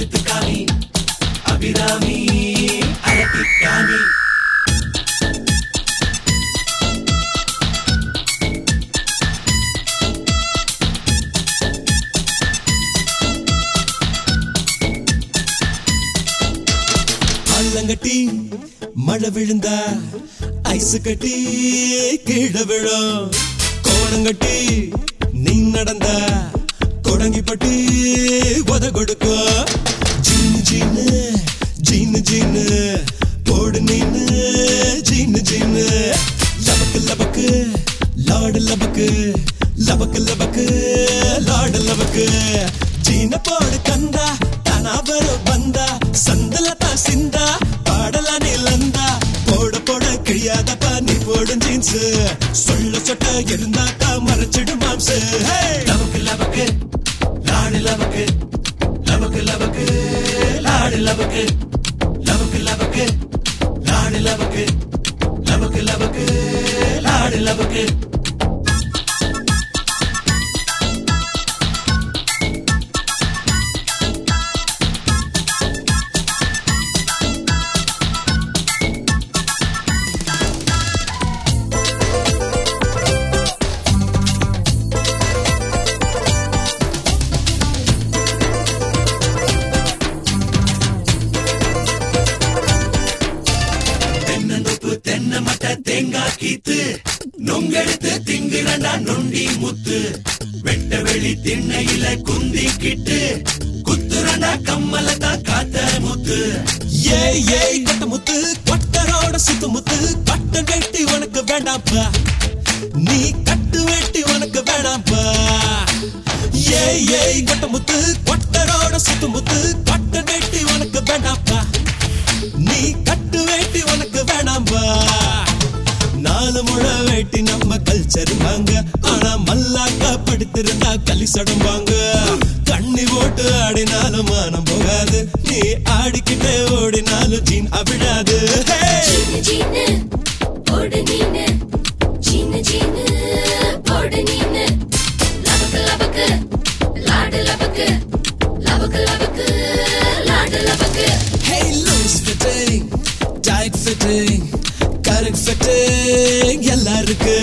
எழுத்துக்காமி அபிராமி அழகிக்காமி ஆலங்கட்டி மழை விழுந்தா ஐஸ் கட்டி கீழே விழும் கோடங்கட்டி நீ நடந்தா கொடங்கி பட்டி உத கொடுக்கும் ஜீனு ஜீனு ஜீனு ஜீனு போடு நீனு ஜீனு ஜீனு லபக்கு லபக்கு லாடு லபக்கு லபக்கு லபக்கு லாடு லபக்கு ஜீன போடு கந்தா தானா வரும் வந்தா சந்தலத்தா சிந்தா பாடலா நிலந்தா போட போட கிழியாதப்பா நீ போடும் ஜீன்ஸ் சொல்ல சொட்ட இருந்தாக்கா மறைச்சிடும் மாம்சு லபக்கு லபக்கு லாடு லபக்கு லபக்கு லபக்கு லாடு லபக்கு லபக்கு லபக்கு லாடு லபக்கு லபக்கு லபக்கு லாடு லபக்கு தென்னை மட்ட தேங்காய் கீத்து நொங்கெடுத்து திங்குறண்டா நொண்டி முத்து வெட்ட வெளி திண்ணையில குந்தி கிட்டு குத்துறண்டா கம்மலதான் காத்த முத்து ஏய் ஏய் கட்ட முத்து கொட்டரோட சுத்து முத்து கட்ட வெட்டி உனக்கு வேண்டாப்பா நீ கட்டு வெட்டி உனக்கு வேண்டாப்பா ஏய் ஏய் கட்ட முத்து கொட்டரோட சுத்து முத்து கட்ட வெட்டி உனக்கு வேண்டாப்பா நீ கட்டு வேட்டி உனக்கு வேணாம்பா நாலு முழ வேட்டி நம்ம கல்ச்சர் வாங்க ஆனா மல்லாக்கா படுத்திருந்தா களி சடம்பாங்க கண்ணி போட்டு ஆடினாலும் மானம் போகாது நீ ஆடிக்கிட்டே ஓடினாலும் ஜீன் அவிடாது Hey, loose fitting, tight fitting, correct fitting, எல்லாம் இருக்கு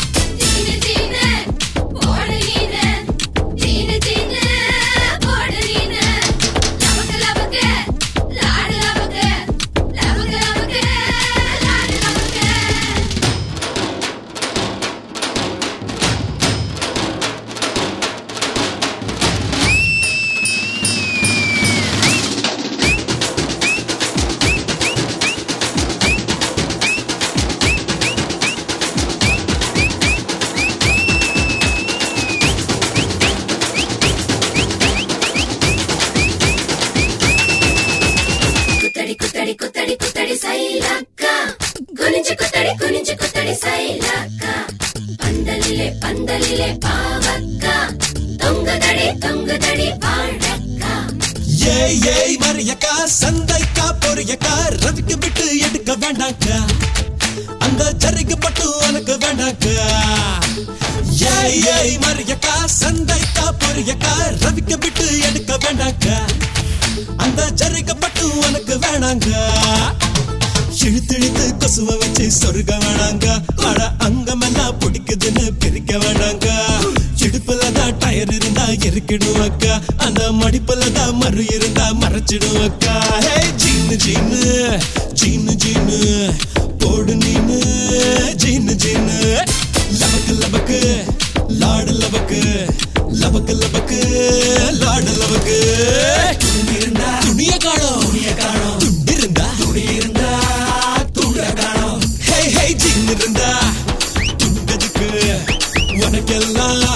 பந்தலிலே பாவக்கா தொங்குதடி தொங்குதடி வாழக்கா ஏய் ஏய் மரியக்கா சந்தைக்கா பொரியக்கா ரவிக்கு விட்டு எடுக்க வேண்டாக்கா அந்த ஜரிக்கு பட்டு உனக்கு வேண்டாக்கா ஏய் ஏய் மரியக்கா சந்தைக்கா பொரியக்கா ரவிக்கு விட்டு எடுக்க வேண்டாக்கா அந்த ஜரிக்கு பட்டு உனக்கு வேணாங்க இழுத்திழுத்து கொசுவ வச்சு சொருக வேணாங்க அட அங்கமெல்லாம் பிடிக்குதுன்னு பிரிக்க வேணாங்க இடுப்புலதான் டயர் இருந்தா எரிக்கிடுவக்கா அந்த மடிப்புலதான் மறு இருந்தா மறைச்சிடுவக்கா ஜீனு ஜீனு ஜீனு ஜீனு போடு நீனு ஜீனு ஜீனு லபக்கு லபக்கு லாடு லபக்கு லபக்கு லபக்கு லாடு லபக்கு இருந்தா துணிய காணோம் துண்டிருந்தா துணி இருந்தா துண்ட காணோம் ஹே ஹே ஜீன் இருந்தா துண்டதுக்கு உனக்கெல்லாம்